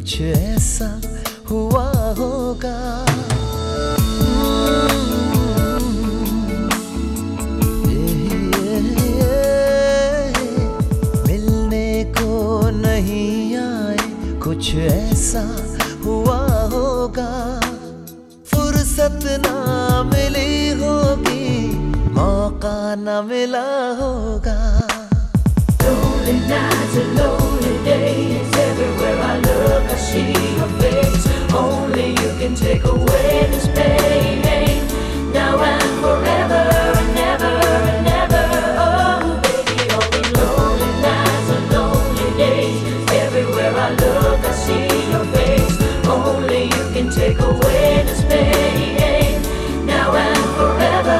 कुछ ऐसा हुआ होगा। मिलने को नहीं आए, कुछ ऐसा हुआ होगा। फुर्सत ना मिली होगी, मौका ना मिला होगा। Lonely nights and lonely days, everywhere I look I see your face. Only you can take away this pain, now and forever and never and never. Oh baby, only lonely nights and lonely days, everywhere I look I see your face. Only you can take away this pain, now and forever.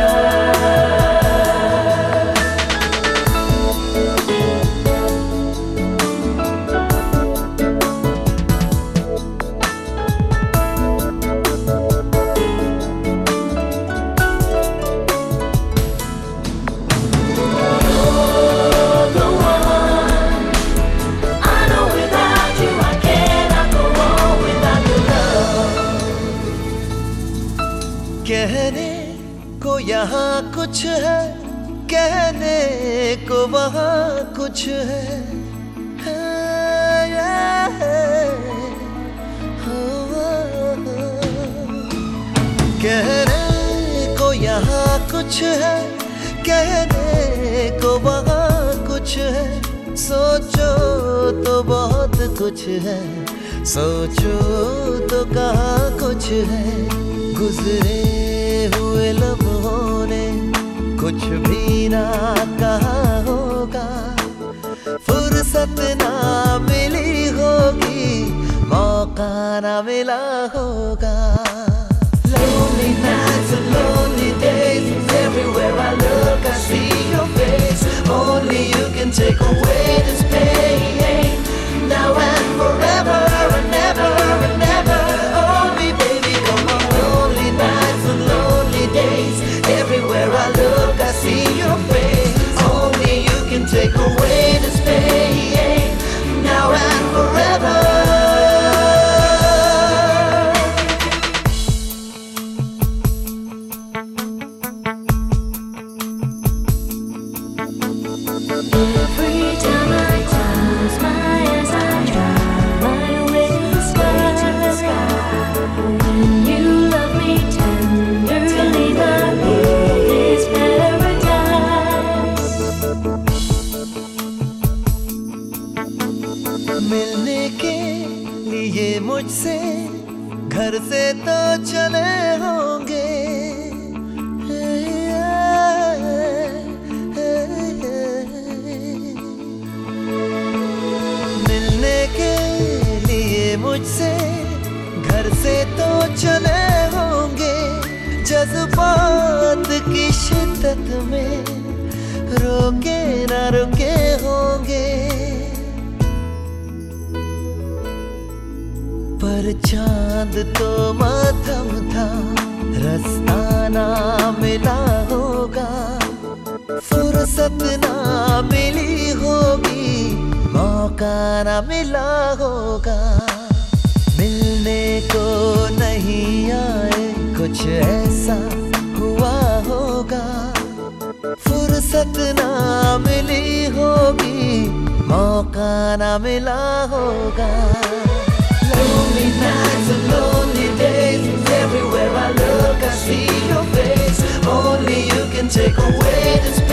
कहने को यहाँ कुछ है, कहने को वहाँ कुछ है, कहने को यहाँ कुछ है, कहने को वहाँ कुछ है। सोचो तो बहुत कुछ है, सोचो तो कहाँ कुछ है। गुजरे हुए लम्हों ने कुछ भी ना कहा होगा। फुर्सत ना मिली होगी, मौका ना मिला होगा। Lonely nights and lonely days, everywhere I look I see your face. Only you can take away this pain, now and forever and never and never. Oh me baby, come on. Lonely nights and lonely days, everywhere I look I see your face. Only you can take away this pain, now and forever. Every time I close my eyes, I try right away to the sky. When you love me tenderly, my world is paradise. मिलने के लिए मुझसे घर से तो चले होंगे, मुझसे घर से तो चले होंगे। जज्बात की शिद्दत में रोके ना रुके होंगे, पर चांद तो मातम था, रास्ता ना मिला होगा। फुर्सत ना मिली होगी, मौका ना मिला होगा। मिलने को नहीं आए, कुछ ऐसा हुआ होगा। फुर्सत ना मिली होगी, मौका ना मिला होगा। Lonely nights and lonely days, everywhere I look I see your face. Only you can take away this pain.